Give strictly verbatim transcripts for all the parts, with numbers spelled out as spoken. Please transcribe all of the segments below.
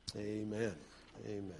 Amen. Amen.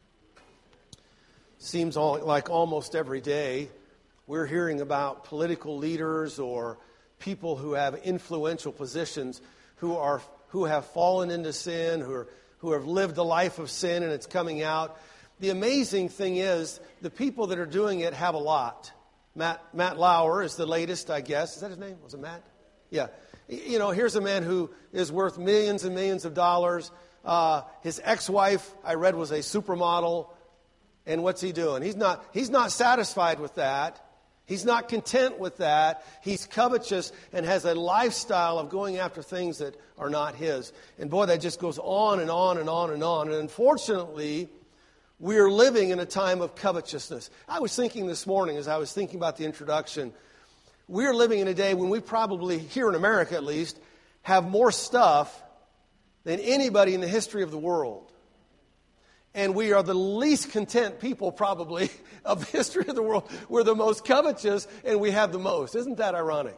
Seems all, like almost every day we're hearing about political leaders or people who have influential positions who are who have fallen into sin, who are, who have lived a life of sin and it's coming out. The amazing thing is the people that are doing it have a lot. Matt Matt Lauer is the latest, I guess. Is that his name? Was it Matt? Yeah. You know, here's a man who is worth millions and millions of dollars. Uh, his ex-wife, I read, was a supermodel. And what's he doing? He's not, he's not satisfied with that. He's not content with that. He's covetous and has a lifestyle of going after things that are not his. And boy, that just goes on and on and on and on. And unfortunately, we are living in a time of covetousness. I was thinking this morning as I was thinking about the introduction, we are living in a day when we probably, here in America at least, have more stuff than anybody in the history of the world. And we are the least content people probably of the history of the world. We're the most covetous and we have the most. Isn't that ironic?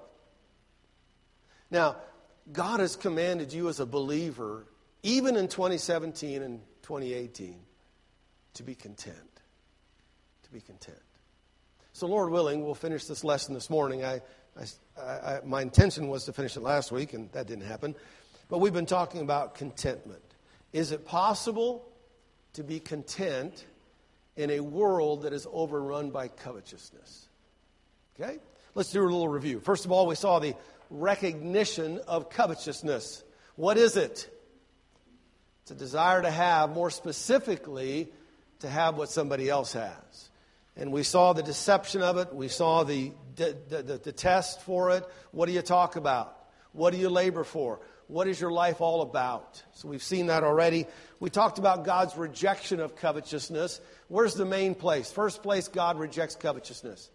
Now, God has commanded you as a believer, even in twenty seventeen and twenty eighteen, to be content. To be content. So Lord willing, we'll finish this lesson this morning. I, I, I, my intention was to finish it last week, and that didn't happen. But we've been talking about contentment. Is it possible to be content in a world that is overrun by covetousness? Okay? Let's do a little review. First of all, we saw the recognition of covetousness. What is it? It's a desire to have, more specifically, to have what somebody else has. And we saw the deception of it. We saw the, the, the, the test for it. What do you talk about? What do you labor for? What is your life all about? So we've seen that already. We talked about God's rejection of covetousness. Where's the main place? First place, God rejects covetousness.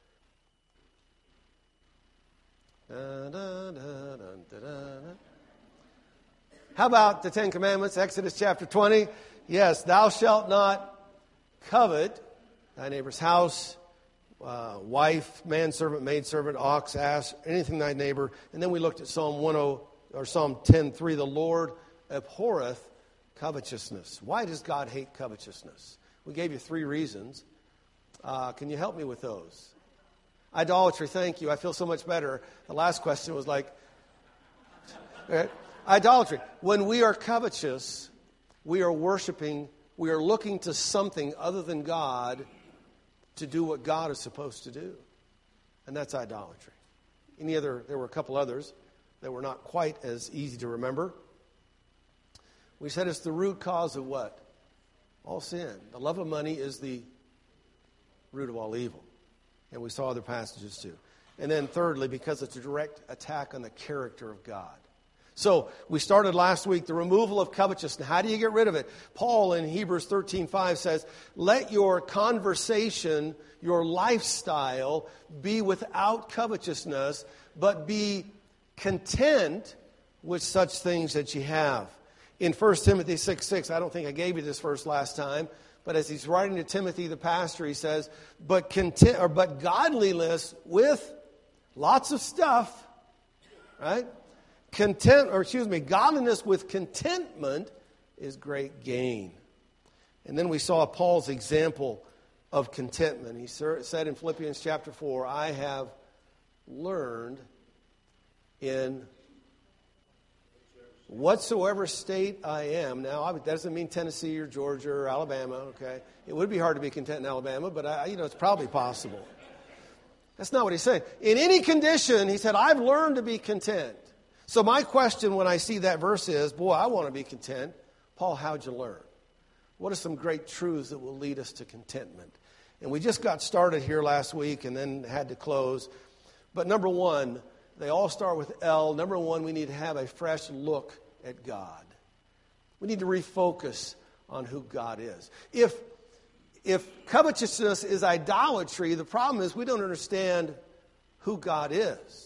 Da, da, da, da, da, da. How about the Ten Commandments, Exodus chapter twenty? Yes, thou shalt not covet thy neighbor's house, uh, wife, manservant, maidservant, ox, ass, anything thy neighbor. And then we looked at Psalm ten, or Psalm ten three. The Lord abhorreth covetousness. Why does God hate covetousness? We gave you three reasons. Uh, can you help me with those? Idolatry, thank you. I feel so much better. The last question was like, right? Idolatry. When we are covetous, we are worshiping, we are looking to something other than God to do what God is supposed to do. And that's idolatry. Any other, there were a couple others that were not quite as easy to remember. We said it's the root cause of what? All sin. The love of money is the root of all evil. And we saw other passages too. And then thirdly, because it's a direct attack on the character of God. So we started last week, the removal of covetousness. How do you get rid of it? Paul in Hebrews thirteen five says, let your conversation, your lifestyle be without covetousness, but be content with such things that you have. In First Timothy six six, I don't think I gave you this verse last time, but as he's writing to Timothy the pastor, he says, but content, or but godliness with lots of stuff, right? Content, or excuse me, godliness with contentment is great gain. And then we saw Paul's example of contentment. He said in Philippians chapter four, I have learned in whatsoever state I am. Now, that doesn't mean Tennessee or Georgia or Alabama, okay? It would be hard to be content in Alabama, but, I, you know, it's probably possible. That's not what he's saying. In any condition, he said, I've learned to be content. So my question when I see that verse is, boy, I want to be content. Paul, how'd you learn? What are some great truths that will lead us to contentment? And we just got started here last week and then had to close. But number one, they all start with L. Number one, we need to have a fresh look at God. We need to refocus on who God is. If, if covetousness is idolatry, the problem is we don't understand who God is.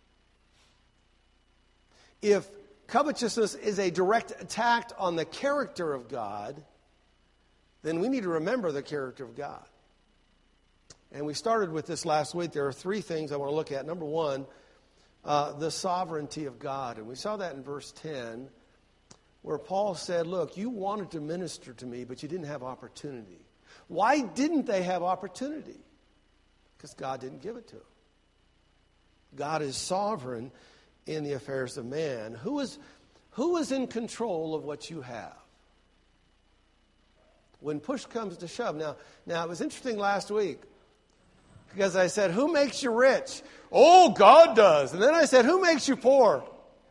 If covetousness is a direct attack on the character of God, then we need to remember the character of God. And we started with this last week. There are three things I want to look at. Number one, uh, the sovereignty of God. And we saw that in verse ten. where Paul said, look, you wanted to minister to me, but you didn't have opportunity. Why didn't they have opportunity? Because God didn't give it to them. God is sovereign in the affairs of man. Who is, who is in control of what you have? When push comes to shove. Now, now, it was interesting last week because I said, who makes you rich? Oh, God does. And then I said, who makes you poor?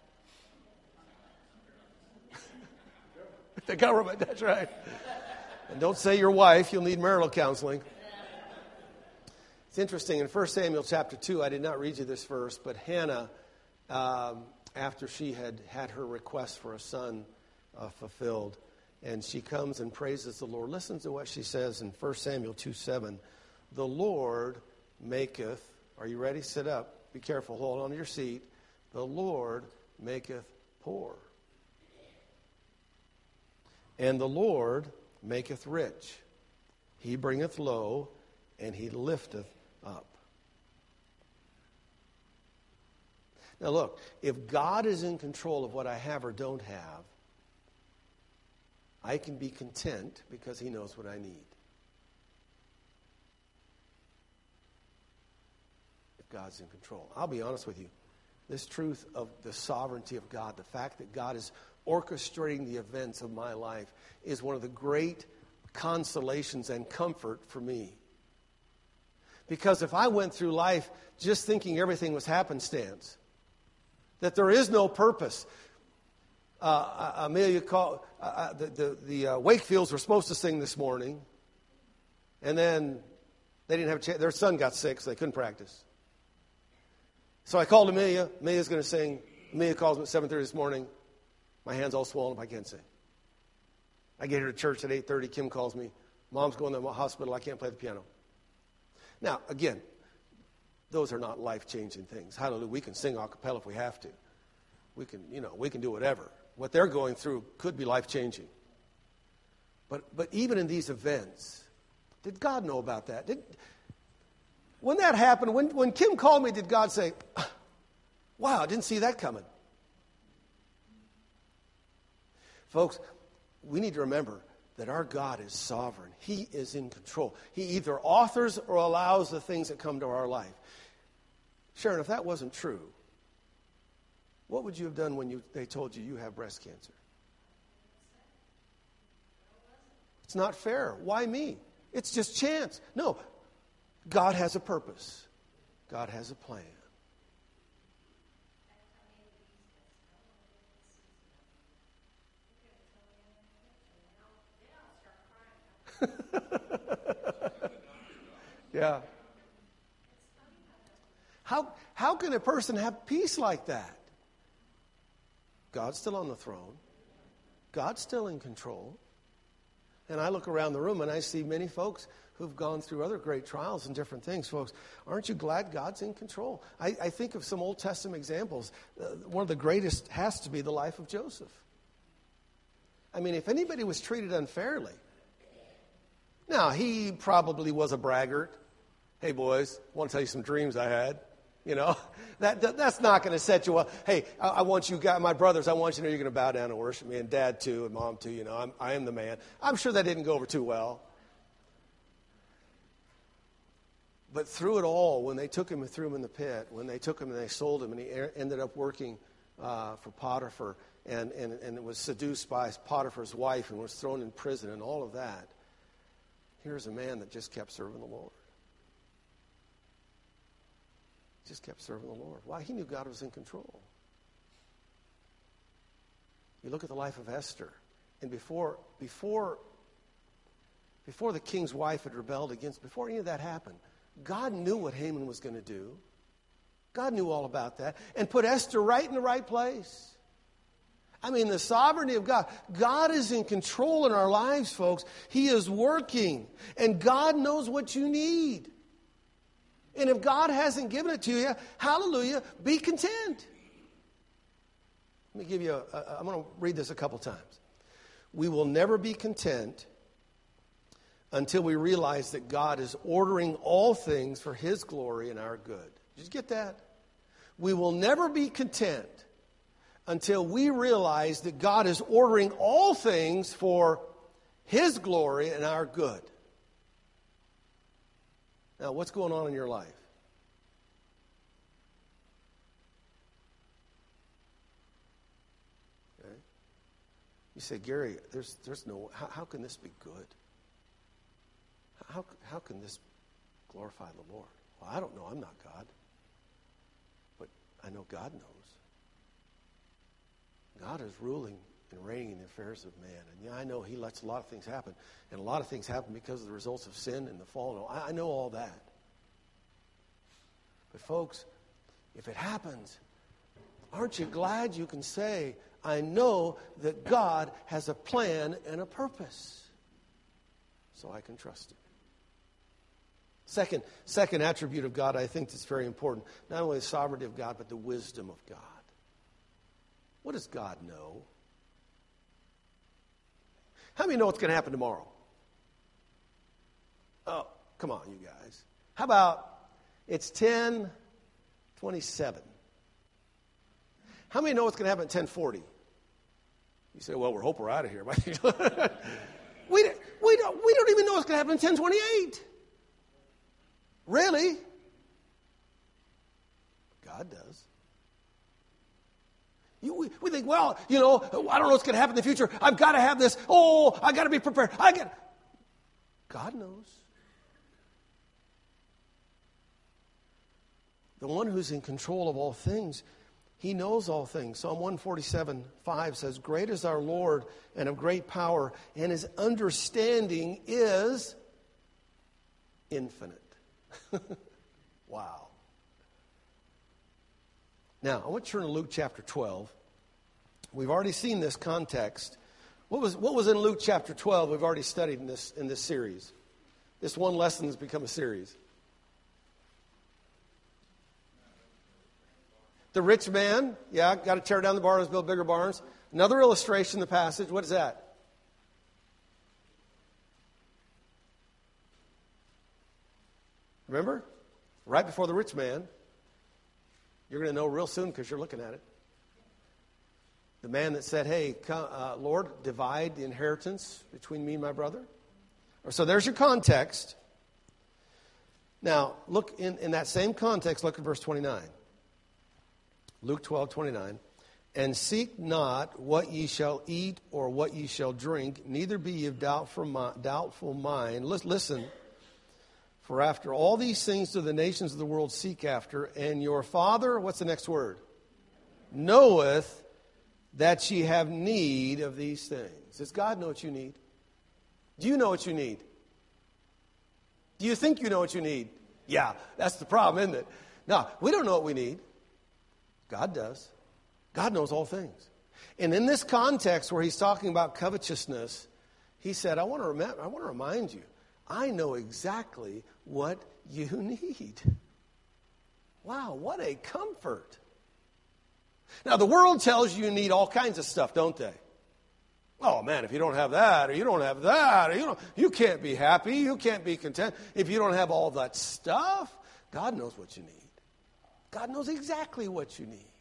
The government, that's right. And don't say your wife, you'll need marital counseling. It's interesting, in First Samuel chapter two, I did not read you this verse, but Hannah, um, after she had had her request for a son uh, fulfilled, and she comes and praises the Lord. Listen to what she says in First Samuel two seven. The Lord maketh, are you ready? Sit up. Be careful, hold on to your seat. The Lord maketh poor. And the Lord maketh rich. He bringeth low, and he lifteth up. Now look, if God is in control of what I have or don't have, I can be content because he knows what I need. If God's in control. I'll be honest with you. This truth of the sovereignty of God, the fact that God is orchestrating the events of my life, is one of the great consolations and comfort for me. Because if I went through life just thinking everything was happenstance, that there is no purpose. Uh, Amelia called, uh, the, the, the uh, Wakefields were supposed to sing this morning, and then they didn't have a chance. Their son got sick, so they couldn't practice. So I called Amelia. Amelia's going to sing. Amelia calls me at seven thirty this morning. My hand's all swollen up, I can't sing. I get here to church at eight thirty. Kim calls me. Mom's going to the hospital. I can't play the piano. Now, again, those are not life-changing things. Hallelujah. We can sing a cappella if we have to. We can, you know, we can do whatever. What they're going through could be life-changing. But but even in these events, did God know about that? Did, when that happened, when, when Kim called me, did God say, wow, I didn't see that coming? Folks, we need to remember that our God is sovereign. He is in control. He either authors or allows the things that come to our life. Sharon, if that wasn't true, what would you have done when you, they told you you have breast cancer? It's not fair. Why me? It's just chance. No, God has a purpose. God has a plan. Yeah. How, how can a person have peace like that? God's still on the throne. God's still in control. And I look around the room and I see many folks who've gone through other great trials and different things. Folks, aren't you glad God's in control? I, I think of some Old Testament examples. Uh, one of the greatest has to be the life of Joseph. I mean, if anybody was treated unfairly, now, he probably was a braggart. Hey, boys, I want to tell you some dreams I had. You know, that, that that's not going to set you up. Hey, I, I want you guys, my brothers, I want you to know you're going to bow down and worship me, and Dad too, and Mom too. You know, I'm, I am the man. I'm sure that didn't go over too well. But through it all, when they took him and threw him in the pit, when they took him and they sold him, and he ended up working uh, for Potiphar, and, and, and was seduced by Potiphar's wife and was thrown in prison and all of that, here's a man that just kept serving the Lord. Just kept serving the Lord. Why? He knew God was in control. You look at the life of Esther, and before before before the king's wife had rebelled against, before any of that happened, God knew what Haman was going to do. God knew all about that and put Esther right in the right place. I mean, the sovereignty of God. God is in control in our lives, folks. He is working, and God knows what you need. And if God hasn't given it to you, hallelujah, be content. Let me give you a, a I'm going to read this a couple times. We will never be content until we realize that God is ordering all things for His glory and our good. Did you get that? We will never be content until we realize that God is ordering all things for His glory and our good. Now, what's going on in your life? Okay. You say, Gary, there's there's no, how, how can this be good? How, how can this glorify the Lord? Well, I don't know. I'm not God. But I know God knows. God is ruling and reigning in the affairs of man. And yeah, I know He lets a lot of things happen. And a lot of things happen because of the results of sin and the fall. I, I know all that. But folks, if it happens, aren't you glad you can say, I know that God has a plan and a purpose. So I can trust Him. Second, second attribute of God I think that's very important. Not only the sovereignty of God, but the wisdom of God. What does God know? How many know what's going to happen tomorrow? Oh, come on, you guys. How about it's ten twenty-seven? How many know what's going to happen at ten forty? You say, well, we hope we're out of here. we, we, don't, we don't even know what's going to happen at ten twenty-eight. Really? God does. You, we, we think, well, you know, I don't know what's going to happen in the future. I've got to have this. Oh, I've got to be prepared. I got. God knows. The one who's in control of all things, He knows all things. Psalm one forty-seven, five says, great is our Lord and of great power, and His understanding is infinite. Wow. Now, I want to turn to Luke chapter twelve. We've already seen this context. What was what was in Luke chapter twelve we've already studied in this in this series? This one lesson has become a series. The rich man, yeah, got to tear down the barns, build bigger barns. Another illustration in the passage, what is that? Remember? Right before the rich man. You're going to know real soon because you're looking at it. The man that said, hey, come, uh, Lord, divide the inheritance between me and my brother. So there's your context. Now, look in, in that same context, look at verse twenty-nine. Luke twelve, twenty-nine. And seek not what ye shall eat or what ye shall drink, neither be ye of doubtful, doubtful mind. Listen. For after all these things do the nations of the world seek after, and your Father, what's the next word? Knoweth that ye have need of these things. Does God know what you need? Do you know what you need? Do you think you know what you need? Yeah, that's the problem, isn't it? No, we don't know what we need. God does. God knows all things. And in this context where He's talking about covetousness, He said, I want to remember, I want to remind you, I know exactly what you need. Wow, what a comfort. Now, the world tells you you need all kinds of stuff, don't they? Oh, man, if you don't have that, or you don't have that, or you don't, you can't be happy, you can't be content if you don't have all that stuff. God knows what you need. God knows exactly what you need.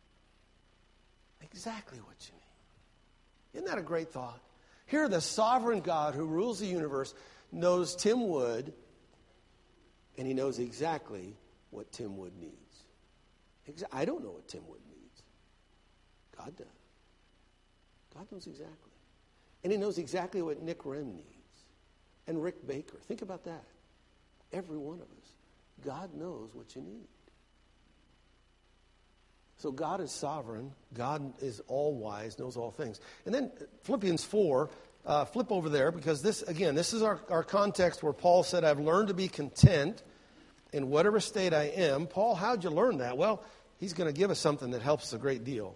Exactly what you need. Isn't that a great thought? Here, the sovereign God who rules the universe knows Tim Wood, and He knows exactly what Tim Wood needs. I don't know what Tim Wood needs. God does. God knows exactly. And He knows exactly what Nick Rem needs. And Rick Baker. Think about that. Every one of us. God knows what you need. So God is sovereign. God is all-wise, knows all things. And then Philippians four, uh, flip over there, because this, again, this is our, our context where Paul said, I've learned to be content in whatever state I am. Paul, how'd you learn that? Well, he's going to give us something that helps a great deal.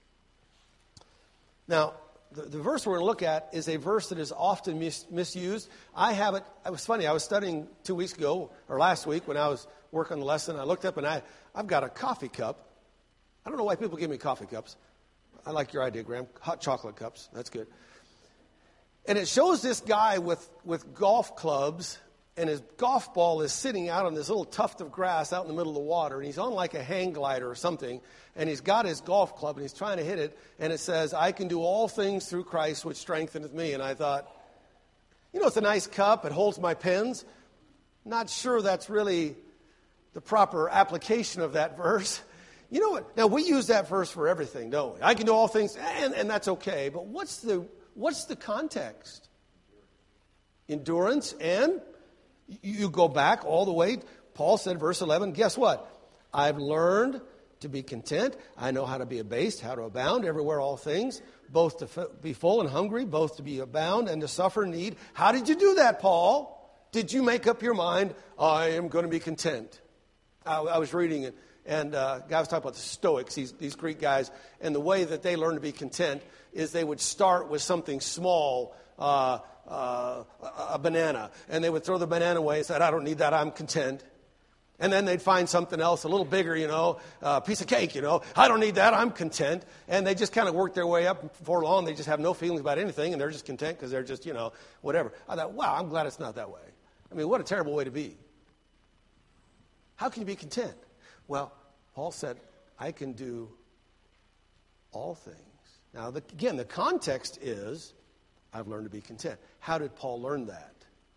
Now, the, the verse we're going to look at is a verse that is often mis- misused. I have it, it was funny, I was studying two weeks ago, or last week when I was working on the lesson. I looked up and I, I've got a coffee cup. I don't know why people give me coffee cups. I like your idea, Graham. Hot chocolate cups. That's good. And it shows this guy with, with golf clubs and his golf ball is sitting out on this little tuft of grass out in the middle of the water, and he's on like a hang glider or something, and he's got his golf club, and he's trying to hit it, and it says, I can do all things through Christ which strengtheneth me. And I thought, you know, it's a nice cup. It holds my pens. Not sure that's really the proper application of that verse. You know what? Now, we use that verse for everything, don't we? I can do all things, and, and that's okay. But what's the what's the context? Endurance, and you go back all the way. Paul said, verse eleven, guess what? I've learned to be content. I know how to be abased, how to abound, everywhere all things, both to f- be full and hungry, both to be abound and to suffer need. How did you do that, Paul? Did you make up your mind, I am going to be content? I, I was reading it, and uh, guy was talking about the Stoics, these, these Greek guys, and the way that they learned to be content is they would start with something small, uh, uh, a, a banana, and they would throw the banana away and say, I don't need that, I'm content. And then they'd find something else, a little bigger, you know, a piece of cake, you know. I don't need that, I'm content. And they just kind of work their way up. Before long, they just have no feelings about anything, and they're just content because they're just, you know, whatever. I thought, wow, I'm glad it's not that way. I mean, what a terrible way to be. How can you be content? Well, Paul said, I can do all things. Now, the, again, the context is, I've learned to be content. How did Paul learn that?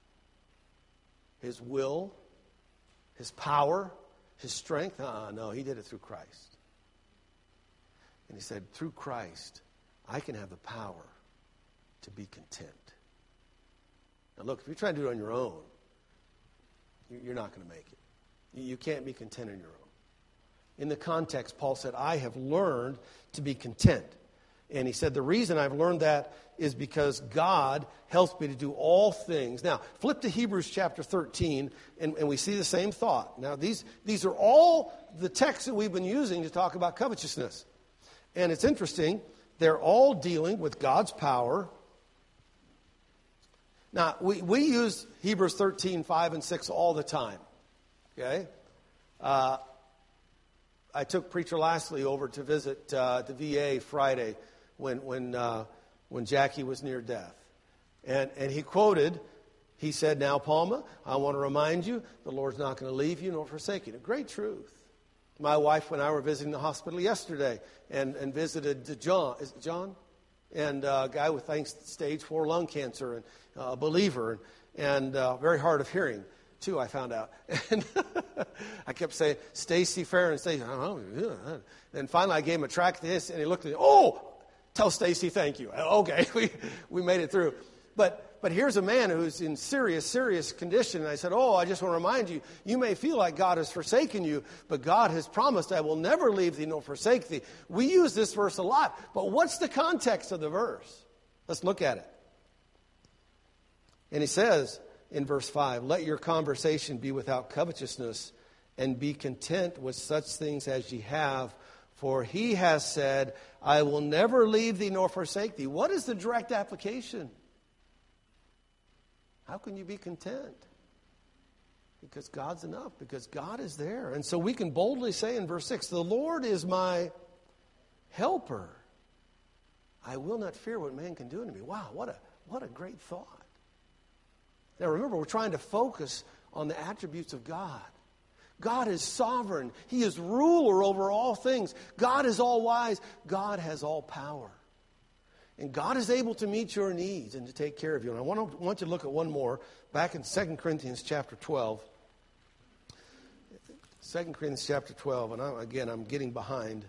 His will, his power, his strength? Uh, no, he did it through Christ. And he said, through Christ, I can have the power to be content. Now look, if you're trying to do it on your own, you're not going to make it. You can't be content on your own. In the context, Paul said, I have learned to be content. And he said, the reason I've learned that is because God helps me to do all things. Now, flip to Hebrews chapter thirteen, and, and we see the same thought. Now, these, these are all the texts that we've been using to talk about covetousness. And it's interesting, they're all dealing with God's power. Now, we, we use Hebrews thirteen, five and six all the time. Okay? Uh, I took Preacher Lastly over to visit uh, the V A Friday when when uh, when Jackie was near death. And and he quoted, he said, now, Palma, I want to remind you, the Lord's not going to leave you nor forsake you. A great truth. My wife and I were visiting the hospital yesterday and, and visited John. Is it John? And uh, a guy with thanks, stage four lung cancer, and uh, a believer, and, and uh, very hard of hearing, too, I found out. And I kept saying, Stacy Fair, and Stacy, I don't know. And finally I gave him a tract to this, and he looked at me, oh, tell Stacy thank you. Okay, we, we made it through. But but here's a man who's in serious, serious condition. And I said, oh, I just want to remind you, you may feel like God has forsaken you, but God has promised, I will never leave thee nor forsake thee. We use this verse a lot, but what's the context of the verse? Let's look at it. And he says in verse five, let your conversation be without covetousness, and be content with such things as ye have. For he has said, I will never leave thee nor forsake thee. What is the direct application? How can you be content? Because God's enough, because God is there. And so we can boldly say in verse six, the Lord is my helper. I will not fear what man can do unto me. Wow, what a, what a great thought. Now remember, we're trying to focus on the attributes of God. God is sovereign. He is ruler over all things. God is all wise. God has all power. And God is able to meet your needs and to take care of you. And I want to, want you to look at one more, back in Second Corinthians chapter twelve. Second Corinthians chapter twelve, and I, again, I'm getting behind.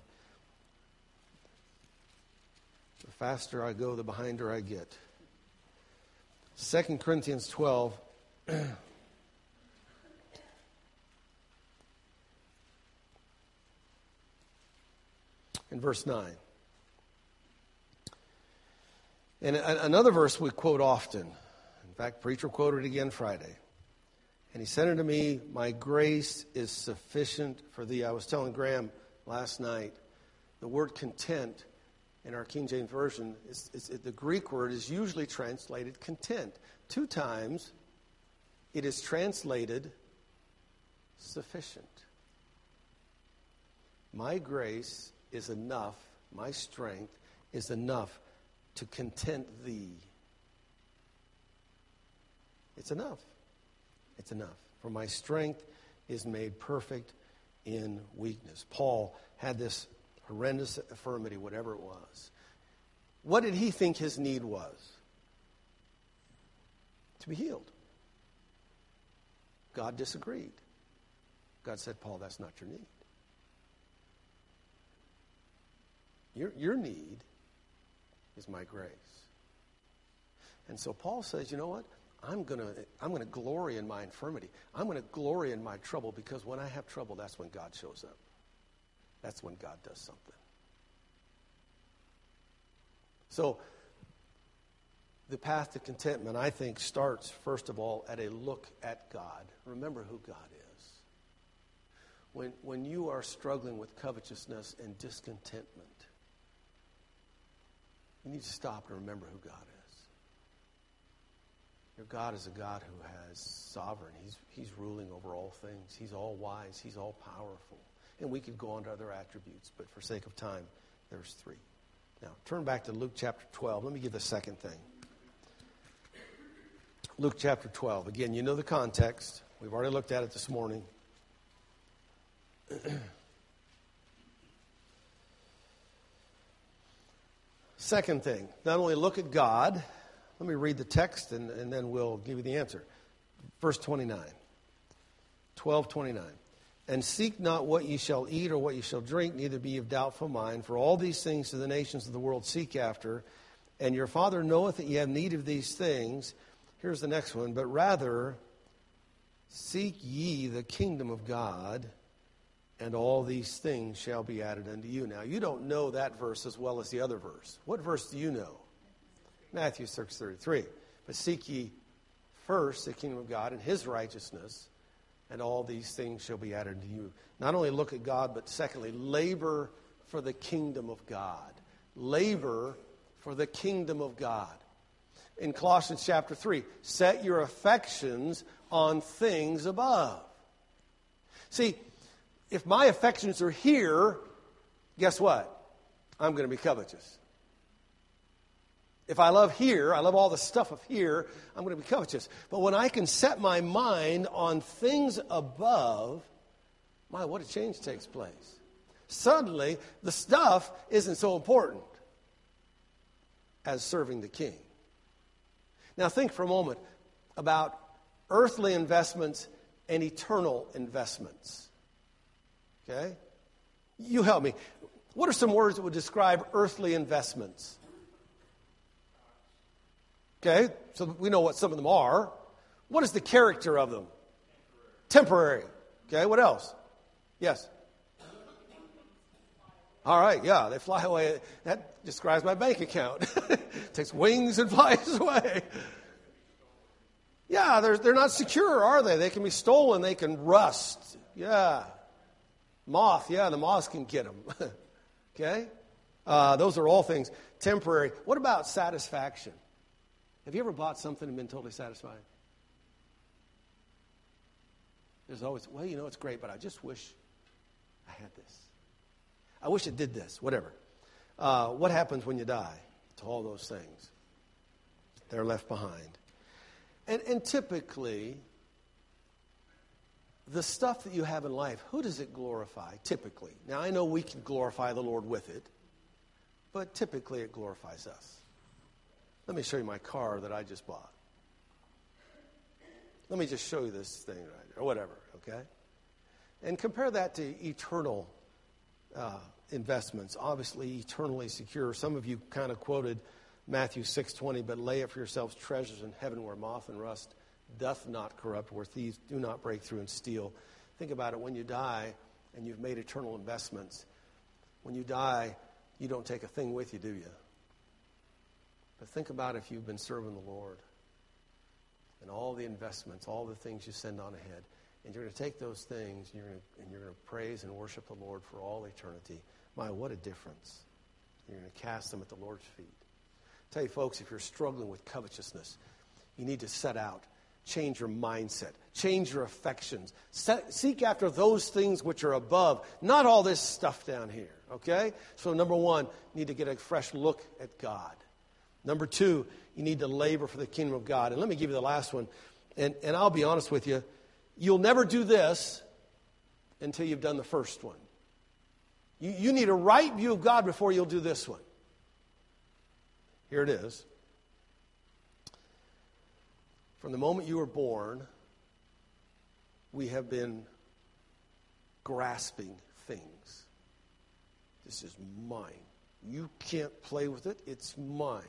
The faster I go, the behinder I get. Second Corinthians twelve. In verse nine. And another verse we quote often. In fact, preacher quoted it again Friday. And he said unto me, my grace is sufficient for thee. I was telling Graham last night, the word content in our King James Version, is, is, the Greek word is usually translated content. Two times it is translated sufficient. My grace is enough, my strength is enough to content thee. It's enough. It's enough. For my strength is made perfect in weakness. Paul had this horrendous infirmity, whatever it was. What did he think his need was? To be healed. God disagreed. God said, Paul, that's not your need. Your, your need is my grace. And so Paul says, you know what? I'm going to I'm going to glory in my infirmity. I'm going to glory in my trouble, because when I have trouble, that's when God shows up. That's when God does something. So the path to contentment, I think, starts, first of all, at a look at God. Remember who God is. When, when you are struggling with covetousness and discontentment, you need to stop and remember who God is. Your God is a God who has sovereign. He's, he's ruling over all things. He's all wise. He's all powerful. And we could go on to other attributes, but for sake of time, there's three. Now, turn back to Luke chapter twelve. Let me give the second thing. Luke chapter twelve. Again, you know the context. We've already looked at it this morning. Second thing, not only look at God, let me read the text and, and then we'll give you the answer. Verse twenty-nine. twelve twenty-nine. And seek not what ye shall eat or what ye shall drink, neither be of doubtful mind. For all these things do the nations of the world seek after. And your Father knoweth that ye have need of these things. Here's the next one. But rather, seek ye the kingdom of God, and all these things shall be added unto you. Now, you don't know that verse as well as the other verse. What verse do you know? Matthew six thirty-three. But seek ye first the kingdom of God and his righteousness, and all these things shall be added to you. Not only look at God, but secondly, labor for the kingdom of God. Labor for the kingdom of God. In Colossians chapter three, set your affections on things above. See, if my affections are here, guess what? I'm going to be covetous. If I love here, I love all the stuff of here, I'm going to be covetous. But when I can set my mind on things above, my, what a change takes place. Suddenly, the stuff isn't so important as serving the King. Now think for a moment about earthly investments and eternal investments. Okay? You help me. What are some words that would describe earthly investments? Okay, so we know what some of them are. What is the character of them? Temporary. Temporary. Okay, what else? Yes. All right, yeah, they fly away. That describes my bank account. Takes wings and flies away. Yeah, they're, they're not secure, are they? They can be stolen. They can rust. Yeah. Moth, yeah, the moths can get them. Okay? Uh, those are all things temporary. What about satisfaction? Have you ever bought something and been totally satisfied? There's always, well, you know, it's great, but I just wish I had this. I wish it did this, whatever. Uh, what happens when you die to all those things? They're left behind. And, and typically, the stuff that you have in life, who does it glorify? Typically. Now, I know we can glorify the Lord with it, but typically it glorifies us. Let me show you my car that I just bought. Let me just show you this thing right here, or whatever, okay? And compare that to eternal uh, investments, obviously eternally secure. Some of you kind of quoted Matthew six twenty, but lay up for yourselves treasures in heaven where moth and rust doth not corrupt, where thieves do not break through and steal. Think about it. When you die and you've made eternal investments, when you die, you don't take a thing with you, do you? But think about if you've been serving the Lord and all the investments, all the things you send on ahead, and you're going to take those things and you're going to, and you're going to praise and worship the Lord for all eternity. My, what a difference. You're going to cast them at the Lord's feet. I tell you, folks, if you're struggling with covetousness, you need to set out. Change your mindset. Change your affections. Set, seek after those things which are above, not all this stuff down here, okay? So number one, you need to get a fresh look at God. Number two, you need to labor for the kingdom of God. And let me give you the last one. And, and I'll be honest with you, you'll never do this until you've done the first one. You, you need a right view of God before you'll do this one. Here it is. From the moment you were born, we have been grasping things. This is mine. You can't play with it. It's mine.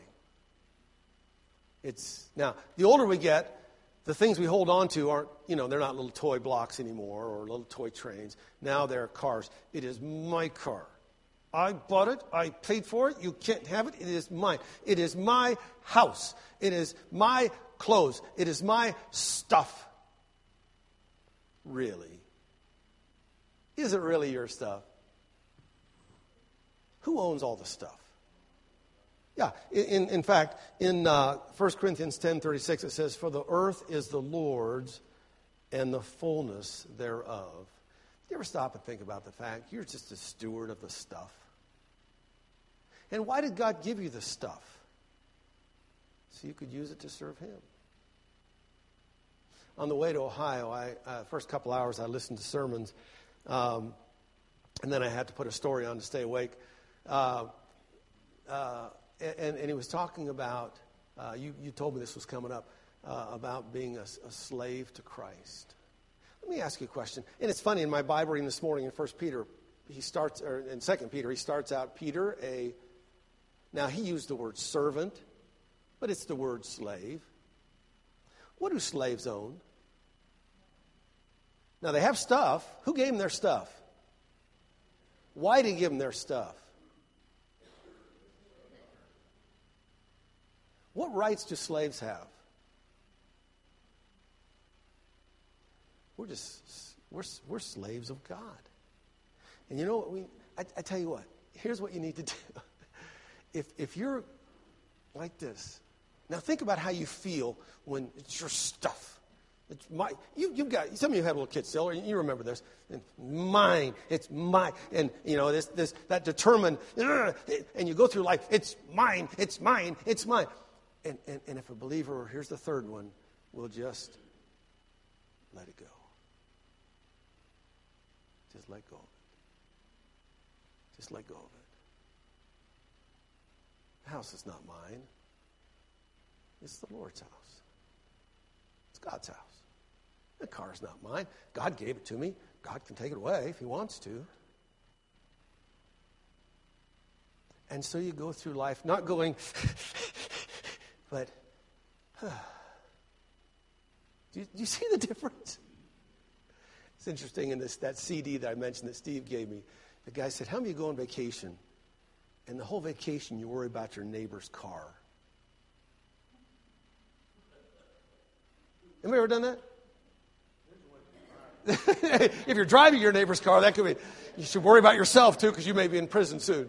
It's now, the older we get, the things we hold on to aren't, you know, they're not little toy blocks anymore or little toy trains. Now they're cars. It is my car. I bought it. I paid for it. You can't have it. It is mine. It is my house. It is my clothes. It is my stuff. Really? Is it really your stuff? Who owns all the stuff? Yeah, in, in fact, in uh, First Corinthians ten thirty-six, it says, "For the earth is the Lord's and the fullness thereof." You ever stop and think about the fact you're just a steward of the stuff? And why did God give you the stuff? So you could use it to serve Him. On the way to Ohio, I uh, first couple hours I listened to sermons, um, and then I had to put a story on to stay awake. Uh, uh, and, and he was talking about, uh, you, you told me this was coming up, uh, about being a, a slave to Christ. Let me ask you a question. And it's funny, in my Bible reading this morning in First Peter, he starts, or in Second Peter, he starts out, Peter, a, now he used the word servant, but it's the word slave. What do slaves own? Now, they have stuff. Who gave them their stuff? Why did he give them their stuff? What rights do slaves have? We're just, we're, we're slaves of God. And you know what? we? I, I tell you what. Here's what you need to do. If, if you're like this, now think about how you feel when it's your stuff. It's my, you, you've got, some of you have little kids still, you remember this. And mine, it's mine. And, you know, this, this, that determined, and you go through life, it's mine, it's mine, it's mine. And, and, and if a believer, here's the third one, will just let it go. Just let go of it. Just let go of it. The house is not mine. It's the Lord's house. It's God's house. The car's not mine. God gave it to me. God can take it away if He wants to. And so you go through life not going, but, huh. do, you, do you see the difference? It's interesting in this that C D that I mentioned that Steve gave me. The guy said, how many of you go on vacation, and the whole vacation you worry about your neighbor's car? Have you ever done that? If you're driving your neighbor's car, that could be, you should worry about yourself too, because you may be in prison soon.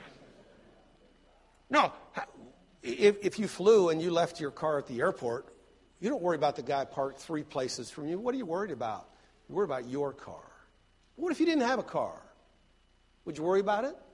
No, if, if you flew and you left your car at the airport, you don't worry about the guy parked three places from you. What are you worried about? You worry about your car. What if you didn't have a car? Would you worry about it?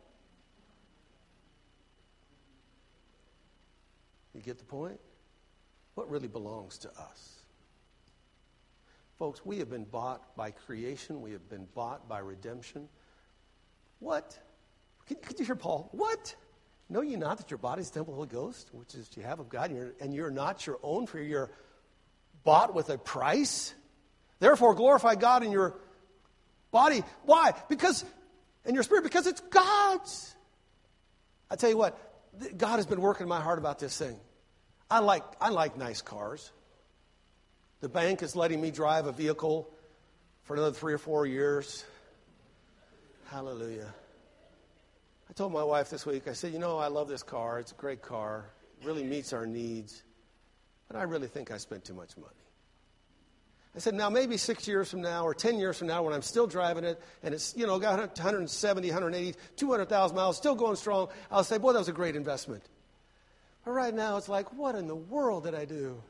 You get the point? What really belongs to us? Folks, we have been bought by creation. We have been bought by redemption. What? Could, could you hear Paul? What? Know ye not that your body is the temple of the Holy Ghost, which is you have of God, and you're, and you're not your own, for you're bought with a price? Therefore, glorify God in your body. Why? Because, in your spirit, because it's God's. I tell you what, God has been working in my heart about this thing. I like, I like nice cars. The bank is letting me drive a vehicle for another three or four years. Hallelujah. I told my wife this week, I said, you know, I love this car. It's a great car. It really meets our needs. But I really think I spent too much money. I said, now maybe six years from now or ten years from now when I'm still driving it and it's, you know, got one hundred seventy, one hundred eighty, two hundred thousand miles, still going strong, I'll say, boy, that was a great investment. But right now it's like, what in the world did I do?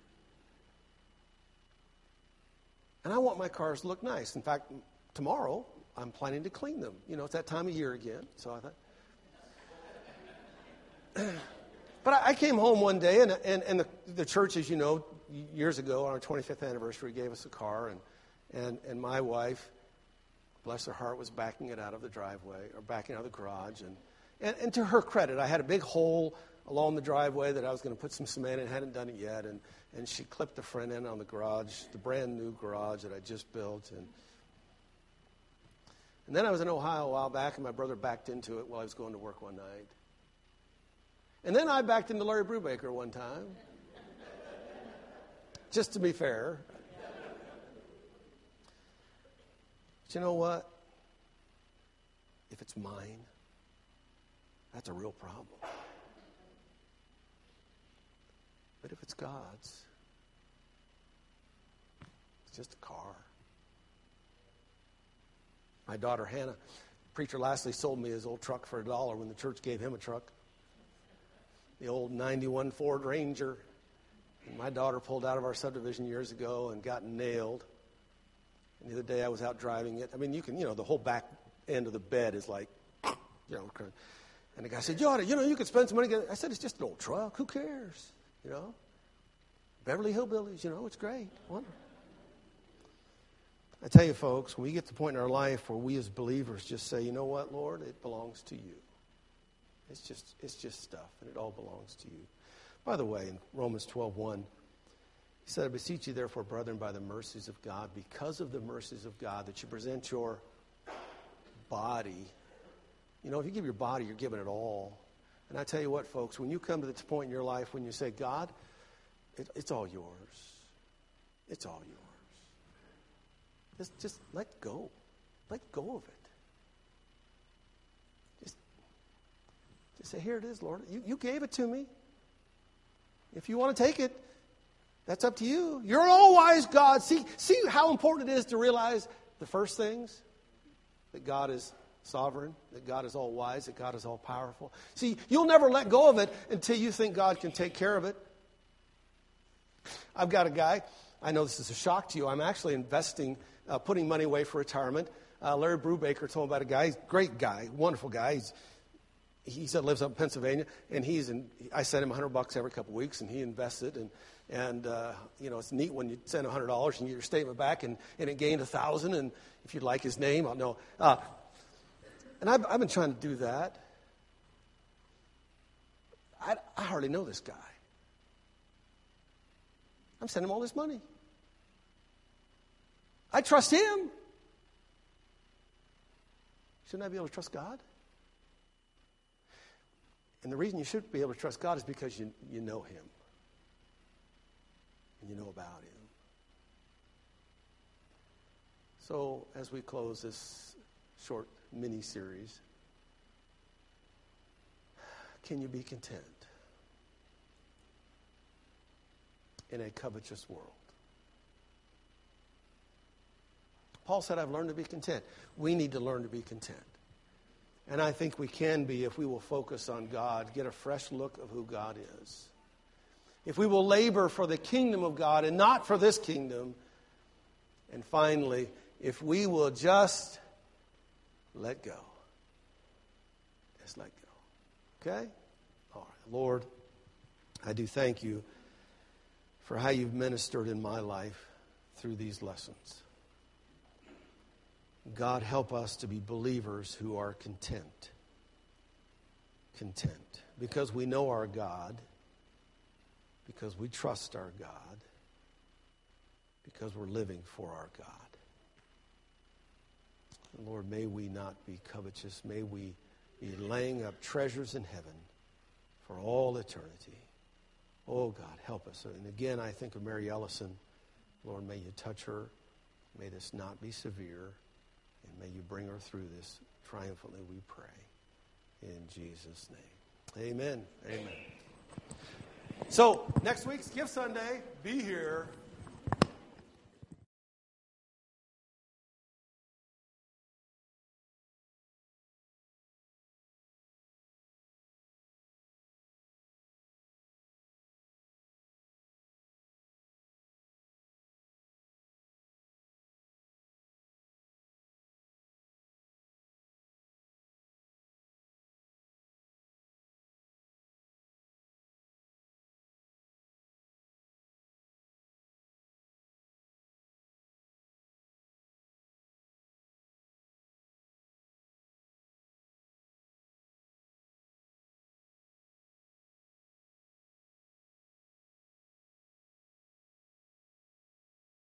And I want my cars to look nice. In fact, tomorrow I'm planning to clean them. You know, it's that time of year again. So I thought. But I, I came home one day, and and, and the, the church, as you know, years ago, on our twenty-fifth anniversary, gave us a car, and and and my wife, bless her heart, was backing it out of the driveway, or backing out of the garage. And, and, and to her credit, I had a big hole along the driveway that I was going to put some cement in, hadn't done it yet. And, and she clipped the front end on the garage, the brand new garage that I just built. And, and then I was in Ohio a while back, and my brother backed into it while I was going to work one night. And then I backed into Larry Brubaker one time, just to be fair. But you know what? If it's mine, that's a real problem. But if it's God's, it's just a car. My daughter Hannah, preacher Lastly sold me his old truck for a dollar when the church gave him a truck. The old ninety-one Ford Ranger. And my daughter pulled out of our subdivision years ago and got nailed. And the other day I was out driving it. I mean, you can, you know, the whole back end of the bed is like, you know. And the guy said, you ought to, you know, you could spend some money. I said, it's just an old truck. Who cares? You know? Beverly Hillbillies, you know, it's great. Wonderful. I tell you, folks, when we get to the point in our life where we as believers just say, you know what, Lord, it belongs to you. It's just, it's just stuff, and it all belongs to you. By the way, in Romans twelve one, he said, I beseech you, therefore, brethren, by the mercies of God, because of the mercies of God, that you present your body. You know, if you give your body, you're giving it all. And I tell you what, folks, when you come to this point in your life when you say, God, it, it's all yours. It's all yours. Just, just let go. Let go of it. Just, just say, here it is, Lord. You, you gave it to me. If you want to take it, that's up to you. You're an all-wise God. See, see how important it is to realize the first things, that God is sovereign, that God is all-wise, that God is all-powerful. See, you'll never let go of it until you think God can take care of it. I've got a guy, I know this is a shock to you, I'm actually investing, uh, putting money away for retirement. Uh, Larry Brubaker told me about a guy, he's a great guy, wonderful guy. He's, he said lives up in Pennsylvania, and he's in, I send him a hundred bucks every couple of weeks, and he invests it. And, and uh, you know, it's neat when you send a hundred dollars and you get your statement back, and, and it gained a thousand. And if you'd like his name, I'll know. Uh, and I've, I've been trying to do that. I, I hardly know this guy. I'm sending him all this money. I trust him. Shouldn't I be able to trust God? And the reason you should be able to trust God is because you, you know him. And you know about him. So, as we close this short mini-series, can you be content in a covetous world? Paul said, I've learned to be content. We need to learn to be content. And I think we can be if we will focus on God, get a fresh look of who God is. If we will labor for the kingdom of God and not for this kingdom. And finally, if we will just let go. Just let go. Okay? All right. Lord, I do thank you for how you've ministered in my life through these lessons. God, help us to be believers who are content. Content. Because we know our God. Because we trust our God. Because we're living for our God. And Lord, may we not be covetous. May we be laying up treasures in heaven for all eternity. Oh, God, help us. And again, I think of Mary Ellison. Lord, may you touch her. May this not be severe. And may you bring her through this triumphantly, we pray. In Jesus' name. Amen. Amen. So, next week's Gift Sunday, be here.